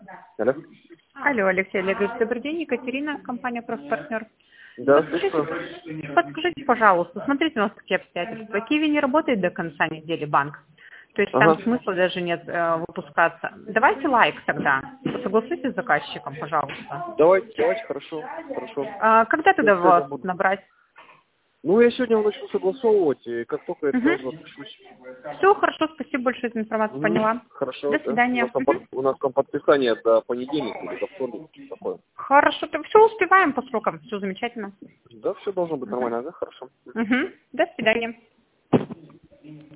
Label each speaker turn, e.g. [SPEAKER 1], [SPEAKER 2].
[SPEAKER 1] Алло.
[SPEAKER 2] Алло, Алексей Олегович, добрый день, Екатерина, компания «Профпартнер».
[SPEAKER 1] Да,
[SPEAKER 2] Подскажите, пожалуйста, смотрите, у нас такие обстоятельства. Киви не работает до конца недели банк, то есть там
[SPEAKER 1] Ага.
[SPEAKER 2] смысла даже нет выпускаться. Давайте лайк тогда, согласуйтесь с заказчиком, пожалуйста.
[SPEAKER 1] Давайте, хорошо.
[SPEAKER 2] Когда тогда
[SPEAKER 1] Я
[SPEAKER 2] вас
[SPEAKER 1] буду.
[SPEAKER 2] набрать?
[SPEAKER 1] Ну, я сегодня начну согласовывать, и как только я сразу отпишусь.
[SPEAKER 2] Все, хорошо, спасибо большое за информацию, поняла.
[SPEAKER 1] Хорошо,
[SPEAKER 2] До
[SPEAKER 1] да.
[SPEAKER 2] свидания.
[SPEAKER 1] У нас там подписание до понедельника или до вторника, такое.
[SPEAKER 2] Хорошо, так все успеваем по срокам, все замечательно.
[SPEAKER 1] Да, все должно быть нормально, да, хорошо.
[SPEAKER 2] До свидания.